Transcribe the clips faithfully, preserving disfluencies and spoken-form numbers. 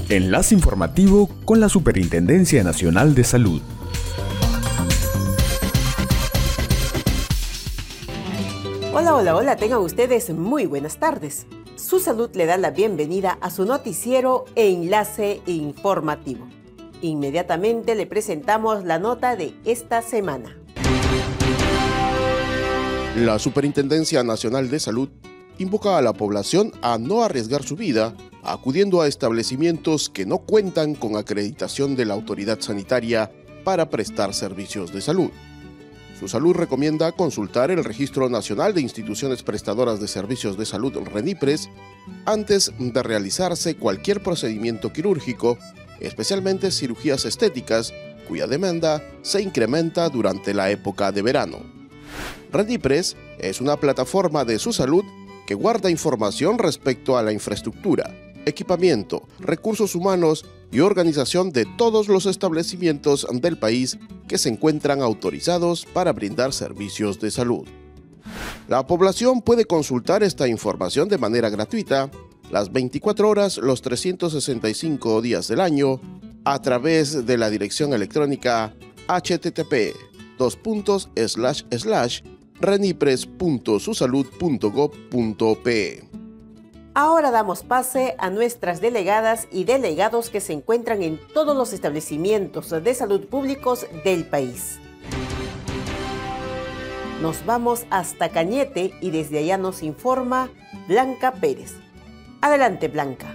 Enlace informativo con la Superintendencia Nacional de Salud. Hola, hola, hola, tengan ustedes muy buenas tardes. Su Salud le da la bienvenida a su noticiero Enlace Informativo. Inmediatamente le presentamos la nota de esta semana. La Superintendencia Nacional de Salud invoca a la población a no arriesgar su vida acudiendo a establecimientos que no cuentan con acreditación de la autoridad sanitaria para prestar servicios de salud. Su Salud recomienda consultar el Registro Nacional de Instituciones Prestadoras de Servicios de Salud RENIPRES antes de realizarse cualquier procedimiento quirúrgico, especialmente cirugías estéticas, cuya demanda se incrementa durante la época de verano. RENIPRES es una plataforma de Su Salud que guarda información respecto a la infraestructura, equipamiento, recursos humanos y organización de todos los establecimientos del país que se encuentran autorizados para brindar servicios de salud. La población puede consultar esta información de manera gratuita las veinticuatro horas, los trescientos sesenta y cinco días del año a través de la dirección electrónica h t t p dos puntos slash slash renipres punto su salud punto gob punto pe. Ahora damos pase a nuestras delegadas y delegados que se encuentran en todos los establecimientos de salud públicos del país. Nos vamos hasta Cañete y desde allá nos informa Blanca Pérez. Adelante, Blanca.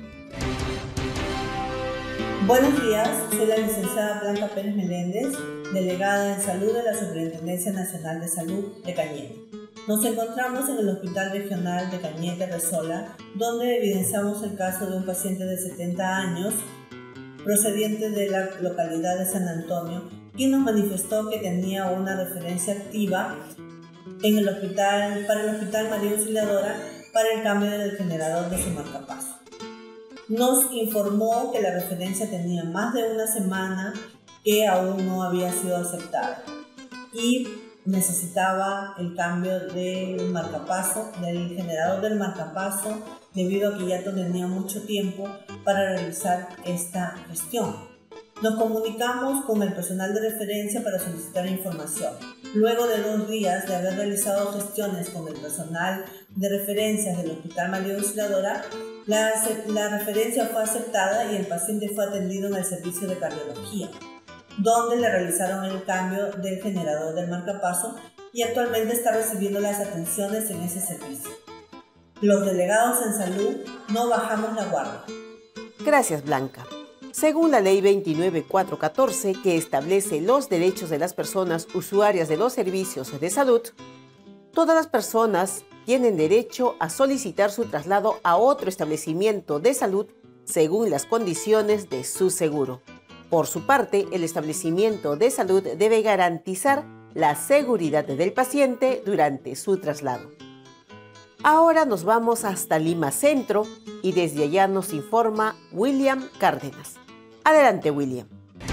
Buenos días, soy la licenciada Blanca Pérez Meléndez, delegada en salud de la Superintendencia Nacional de Salud de Cañete. Nos encontramos en el Hospital Regional de Cañete Resola, donde evidenciamos el caso de un paciente de setenta años, procediente de la localidad de San Antonio, quien nos manifestó que tenía una referencia activa en el hospital, para el Hospital María Auxiliadora para el cambio del generador de su marcapaso. Nos informó que la referencia tenía más de una semana que aún no había sido aceptada y necesitaba el cambio del marcapaso, del generador del marcapaso, debido a que ya tenía mucho tiempo para realizar esta gestión. Nos comunicamos con el personal de referencia para solicitar información. Luego de dos días de haber realizado gestiones con el personal de referencias del Hospital María Auxiliadora, la, la referencia fue aceptada y el paciente fue atendido en el servicio de cardiología, donde le realizaron el cambio del generador del marcapaso y actualmente está recibiendo las atenciones en ese servicio. Los delegados en salud no bajamos la guardia. Gracias, Blanca. Según la Ley veintinueve mil cuatrocientos catorce, que establece los derechos de las personas usuarias de los servicios de salud, todas las personas tienen derecho a solicitar su traslado a otro establecimiento de salud según las condiciones de su seguro. Por su parte, el establecimiento de salud debe garantizar la seguridad del paciente durante su traslado. Ahora nos vamos hasta Lima Centro y desde allá nos informa William Cárdenas. Adelante, William.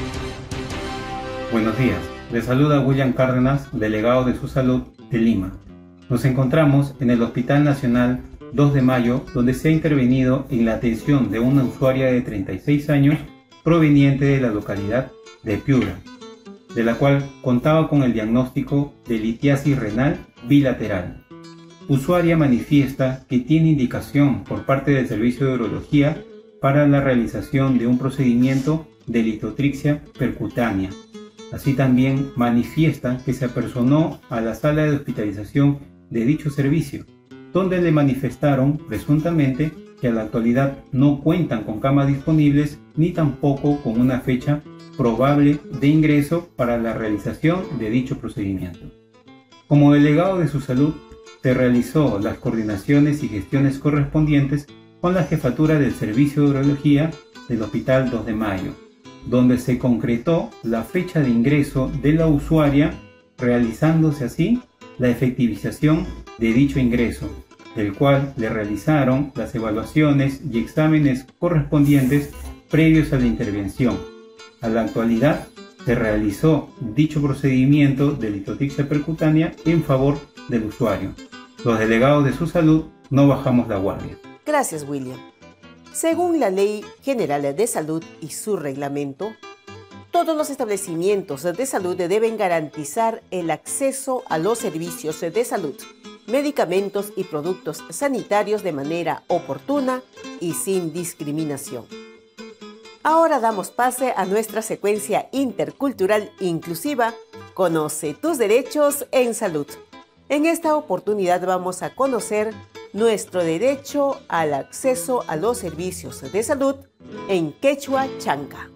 Buenos días, les saluda William Cárdenas, delegado de Su Salud de Lima. Nos encontramos en el Hospital Nacional dos de mayo, donde se ha intervenido en la atención de una usuaria de treinta y seis años proveniente de la localidad de Piura, de la cual contaba con el diagnóstico de litiasis renal bilateral. Usuaria manifiesta que tiene indicación por parte del Servicio de Urología para la realización de un procedimiento de litotripsia percutánea. Así también manifiesta que se apersonó a la sala de hospitalización de dicho servicio, donde le manifestaron presuntamente que a la actualidad no cuentan con camas disponibles ni tampoco con una fecha probable de ingreso para la realización de dicho procedimiento. Como delegado de Su Salud, se realizó las coordinaciones y gestiones correspondientes con la jefatura del Servicio de Urología del Hospital dos de mayo, donde se concretó la fecha de ingreso de la usuaria, realizándose así la efectivización de dicho ingreso, del cual le realizaron las evaluaciones y exámenes correspondientes previos a la intervención. A la actualidad se realizó dicho procedimiento de litotripsia percutánea en favor del usuario. Los delegados de Su Salud no bajamos la guardia. Gracias, William. Según la Ley General de Salud y su reglamento, todos los establecimientos de salud deben garantizar el acceso a los servicios de salud, medicamentos y productos sanitarios de manera oportuna y sin discriminación. Ahora damos pase a nuestra secuencia intercultural inclusiva, Conoce tus derechos en salud. En esta oportunidad vamos a conocer nuestro derecho al acceso a los servicios de salud en quechua chanca.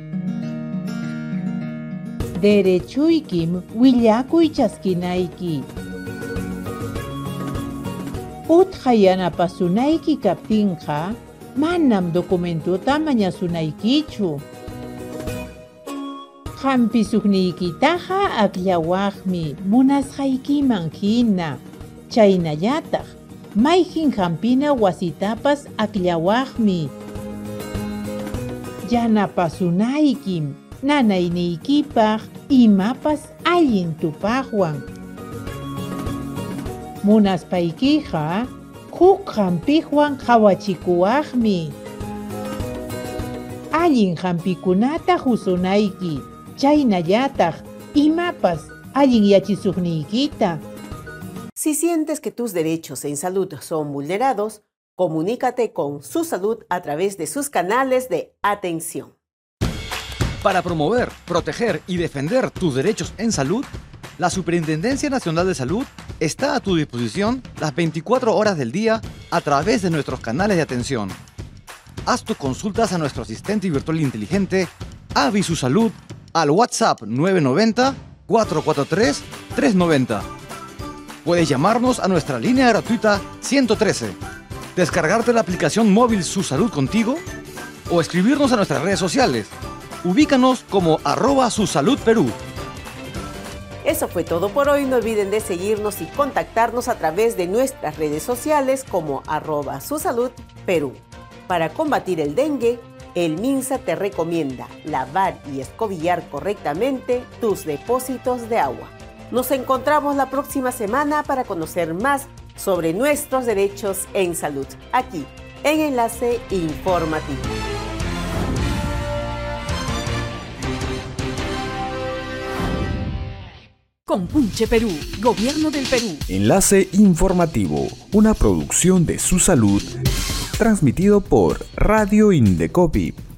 Derechuykim willakuy chaskinayki. Utqayanapasunayki kaptinqa manam documentuta mañasunaykichu. Hampisuqniykitaqa aqllawaqmi munasqaykiman hina. Chaynallataq mayqin hampina wasitapas aqllawaqmi. Yanapasunaykim nanayniykipaq imapas allin tupaqwan. Munaspaykiqa huk hampiqwan qhawachikuwaqmi. Allin hampikunata husunayki. Chaynallataq imapas allin yachisuqniykita. Si sientes que tus derechos en salud son vulnerados, comunícate con Su Salud a través de sus canales de atención. Para promover, proteger y defender tus derechos en salud, la Superintendencia Nacional de Salud está a tu disposición las veinticuatro horas del día a través de nuestros canales de atención. Haz tus consultas a nuestro asistente virtual inteligente Avi Su Salud al WhatsApp nueve nueve cero, cuatro cuatro tres, tres nueve cero. Puedes llamarnos a nuestra línea gratuita ciento trece, descargarte la aplicación móvil Su Salud Contigo o escribirnos a nuestras redes sociales. Ubícanos como arroba Su Salud Perú. Eso fue todo por hoy. No olviden de seguirnos y contactarnos a través de nuestras redes sociales como arroba Su Salud Perú. Para combatir el dengue, el MINSA te recomienda lavar y escobillar correctamente tus depósitos de agua. Nos encontramos la próxima semana para conocer más sobre nuestros derechos en salud, aquí en Enlace Informativo. Compunche Perú, Gobierno del Perú. Enlace Informativo, una producción de Su Salud, transmitido por Radio Indecopi.